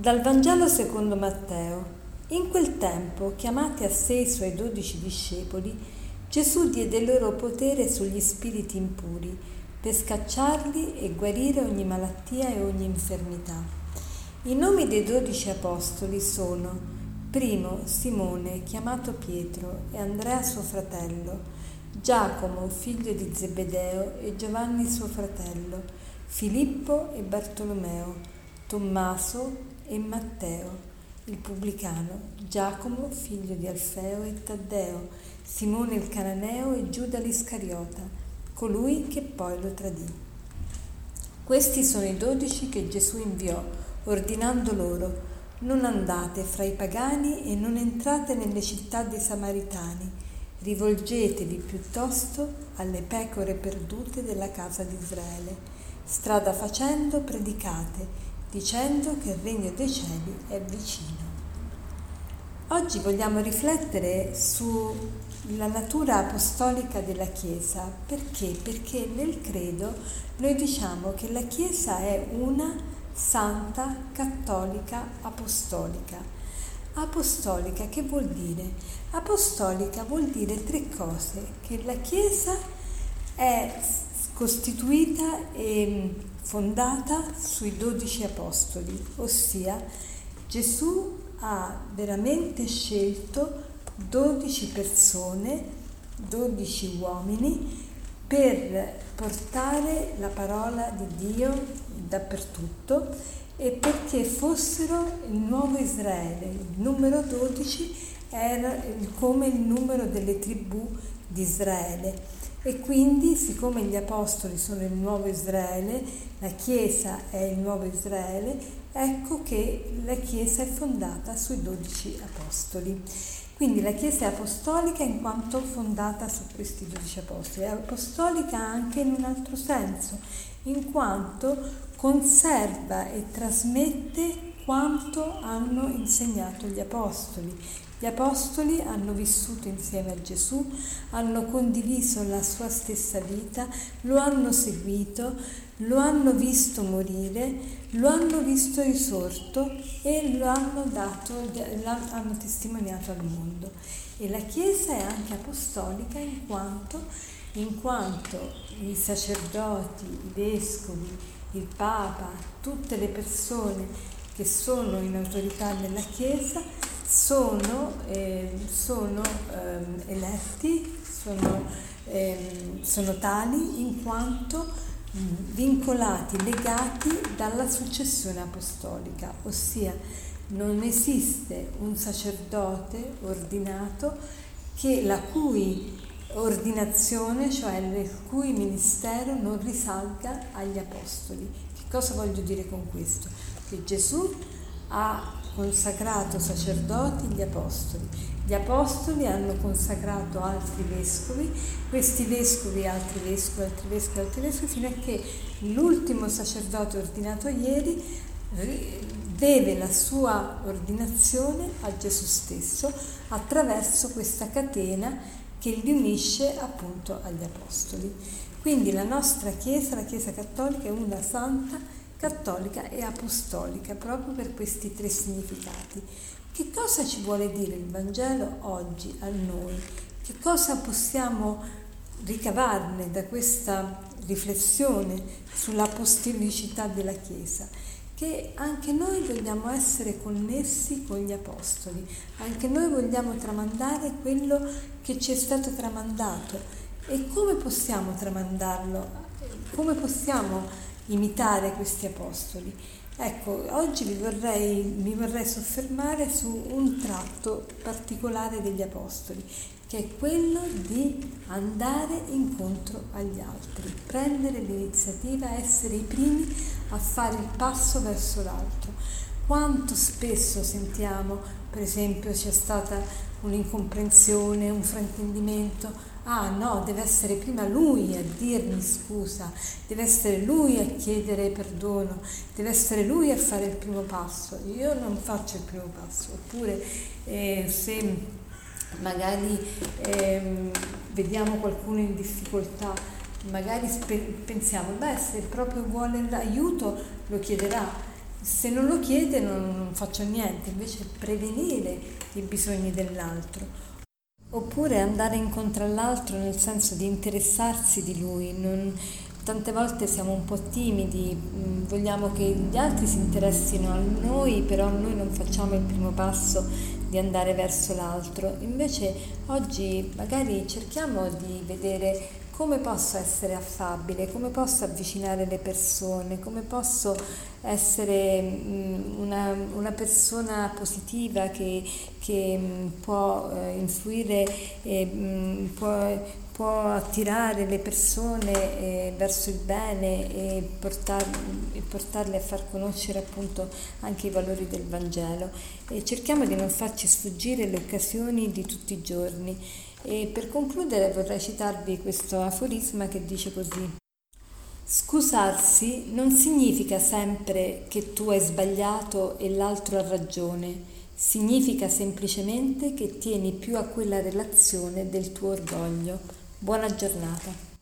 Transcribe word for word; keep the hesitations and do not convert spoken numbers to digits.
Dal Vangelo secondo Matteo. In quel tempo, chiamati a sé i suoi dodici discepoli, Gesù diede loro potere sugli spiriti impuri per scacciarli e guarire ogni malattia e ogni infermità. I nomi dei dodici apostoli sono: primo Simone, chiamato Pietro, e Andrea suo fratello, Giacomo, figlio di Zebedeo, e Giovanni suo fratello, Filippo e Bartolomeo, Tommaso e Matteo, il pubblicano, Giacomo, figlio di Alfeo e Taddeo, Simone il cananeo e Giuda l'Iscariota, colui che poi lo tradì. Questi sono i dodici che Gesù inviò, ordinando loro: non andate fra i pagani e non entrate nelle città dei Samaritani, rivolgetevi piuttosto alle pecore perdute della casa di Israele. Strada facendo, predicate, dicendo che il regno dei cieli è vicino. Oggi vogliamo riflettere sulla natura apostolica della Chiesa. Perché? Perché nel credo noi diciamo che la Chiesa è una santa, cattolica, apostolica. Apostolica che vuol dire? Apostolica vuol dire tre cose: che la Chiesa è costituita e fondata sui dodici apostoli, ossia Gesù ha veramente scelto dodici persone, dodici uomini, per portare la parola di Dio dappertutto e perché fossero il nuovo Israele. Il numero dodici era come il numero delle tribù di Israele. E quindi, siccome gli apostoli sono il nuovo Israele, la Chiesa è il nuovo Israele, ecco che la Chiesa è fondata sui dodici apostoli. Quindi la Chiesa è apostolica in quanto fondata su questi dodici apostoli. È apostolica anche in un altro senso, in quanto conserva e trasmette quanto hanno insegnato gli apostoli. Gli apostoli hanno vissuto insieme a Gesù, hanno condiviso la sua stessa vita, lo hanno seguito, lo hanno visto morire, lo hanno visto risorto e lo hanno dato, hanno testimoniato al mondo. E la Chiesa è anche apostolica in quanto, in quanto i sacerdoti, i vescovi, il Papa, tutte le persone che sono in autorità nella Chiesa sono, eh, sono ehm, eletti, sono, ehm, sono tali in quanto mh, vincolati, legati dalla successione apostolica, ossia non esiste un sacerdote ordinato che la cui ordinazione, cioè il cui ministero, non risalga agli apostoli. Che cosa voglio dire con questo? Che Gesù ha consacrato sacerdoti gli apostoli, gli apostoli hanno consacrato altri vescovi, questi vescovi altri vescovi, altri vescovi, altri vescovi, fino a che l'ultimo sacerdote ordinato ieri deve la sua ordinazione a Gesù stesso attraverso questa catena che li unisce appunto agli apostoli. Quindi la nostra Chiesa, la Chiesa cattolica, è una santa, cattolica e apostolica, proprio per questi tre significati. Che cosa ci vuole dire il Vangelo oggi a noi? Che cosa possiamo ricavarne da questa riflessione sull'apostolicità della Chiesa? Che anche noi vogliamo essere connessi con gli apostoli, anche noi vogliamo tramandare quello che ci è stato tramandato. E come possiamo tramandarlo? Come possiamo imitare questi apostoli? Ecco, oggi vi vorrei, mi vorrei soffermare su un tratto particolare degli apostoli, che è quello di andare incontro agli altri, prendere l'iniziativa, essere i primi a fare il passo verso l'altro. Quanto spesso sentiamo, per esempio, c'è stata un'incomprensione, un fraintendimento: ah no, deve essere prima lui a dirmi scusa, deve essere lui a chiedere perdono, deve essere lui a fare il primo passo, io non faccio il primo passo. Oppure eh, se magari eh, vediamo qualcuno in difficoltà, magari spe- pensiamo, beh, se proprio vuole l'aiuto lo chiederà. se non lo chiede non, non faccio niente, invece prevenire i bisogni dell'altro. Oppure andare incontro all'altro nel senso di interessarsi di lui. Non, tante volte siamo un po' timidi, mh, vogliamo che gli altri si interessino a noi, però noi non facciamo il primo passo di andare verso l'altro. Invece oggi magari cerchiamo di vedere come posso essere affabile, come posso avvicinare le persone, come posso essere mh, una, una persona positiva che, che mh, può eh, influire, e, mh, può, può attirare le persone eh, verso il bene e, portar, e portarle a far conoscere appunto anche i valori del Vangelo. E cerchiamo di non farci sfuggire le occasioni di tutti i giorni. E per concludere vorrei citarvi questo aforisma che dice così: scusarsi non significa sempre che tu hai sbagliato e l'altro ha ragione, significa semplicemente che tieni più a quella relazione del tuo orgoglio. Buona giornata.